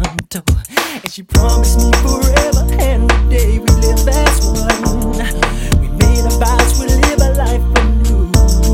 pronto. And she promised me forever and the day we live as one. We made our vows, we live a life anew.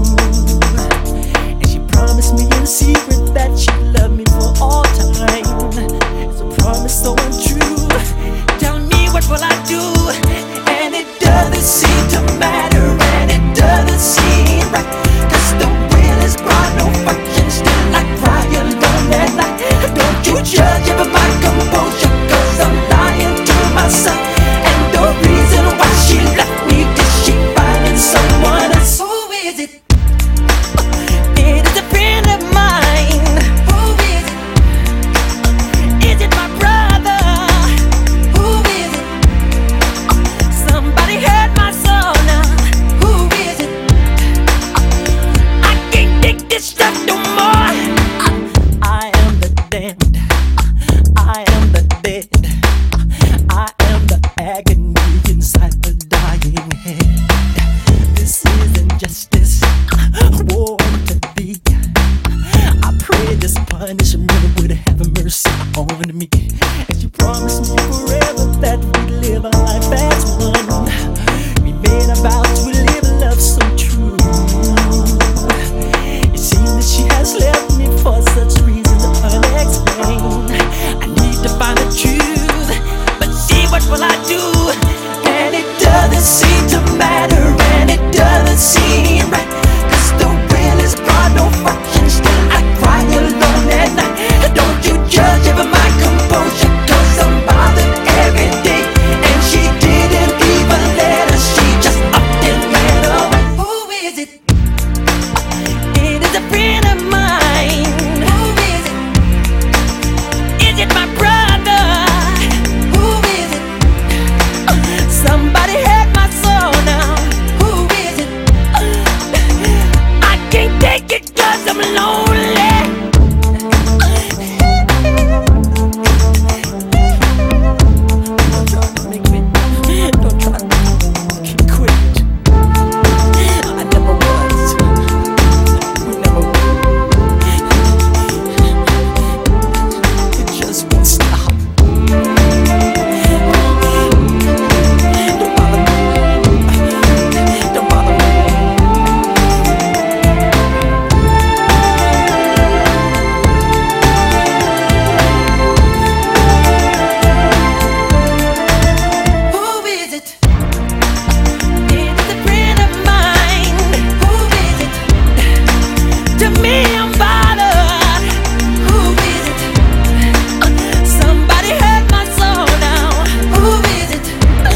And she promised me in secret that she'd love me for all time. It's a promise so untrue. Tell me, what will I do? And it doesn't seem to matter, and it doesn't seem right, 'cause the will is gone, no fucking still I cry alone at night. Don't you judge ever my composure, 'cause I'm lying to myself. And the reason why she left me, 'cause she finding someone else. Who is it? It is a friend of mine. Who is it? Is it my brother? Who is it? Somebody hurt my soul now. Who is it? I can't take this stuff no more. I am the damned. I am the dead. I am the agony inside the dying head. This isn't justice. War to thee. I pray this punishment would have mercy on me. And you promised me forever that we'd live a life as one. We made our vows, we live a love so true. It seems that she has left me for such reasons unexplained. I need to find the truth, but see, what will I do? And it doesn't seem to matter, and it doesn't seem right, 'cause the will is gone, no fucking still I cry alone at night. Don't you judge ever my composure, 'cause I'm bothered every day. And she didn't even let us, she just upped and ran away. Who is it? It is a friend of mine. Who is it? Is it my brother? Who is it? Somebody hurt my soul now. Who is it? I can't take it 'cause I'm lonely. Don't try to make me, don't try to quit. I never was. We never will. It just won't stop. Don't bother me. Don't bother me. Who is it? It is a friend of mine. Who is it? To me, I'm bothered. Who is it? Somebody hurt my soul now. Who is it?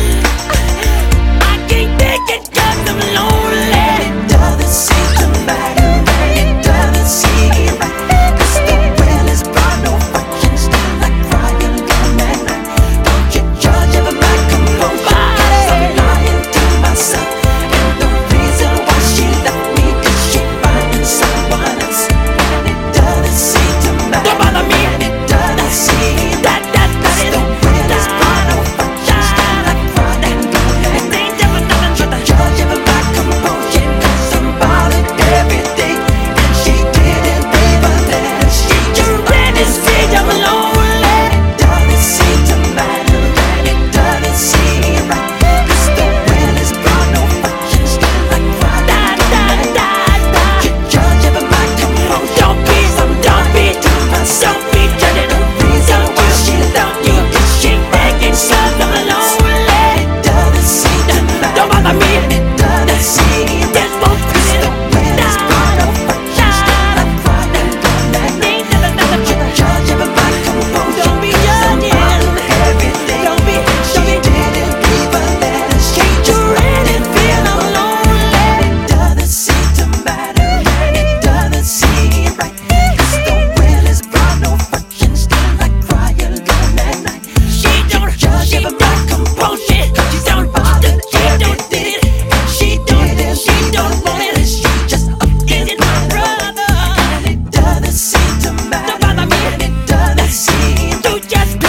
I can't take it 'cause I'm lonely. It doesn't seem to matter, and it doesn't seem right, 'cause the will is gone, no fucking still I cry alone at night. Don't you judge ever my composure, 'cause I'm lying to myself. And the reason why she left me, 'cause she finding someone else. And it doesn't seem to matter. Don't bother me. And it doesn't seem that 'cause the will is gone, no fucking still I cry alone at night. Don't you judge ever my composure, 'cause I'm bothered every day. And she didn't even let us, she just ready to say I'm lonely. It doesn't seem to matter, and it doesn't seem right, 'cause the will is gone, no fucking still I cry alone at night. Don't you judge ever my composure, don't be to myself. Don't be judging the reason why she left you, 'cause she begging so lonely. It doesn't seem to matter. Don't bother me. And it doesn't seem right, 'cause the will is gone, no fucking still I cry alone at night. Don't you judge ever my composure, don't be judging every day. Don't be, she didn't even let us, she just ready to feel lonely. It doesn't seem to matter, and it doesn't seem right, 'cause the will is gone, no fucking still I cry alone at night. She don't judge ever my composure, she don't bother every day. She don't want it, she just upped and ran away. And it doesn't seem to matter, and it doesn't seem to just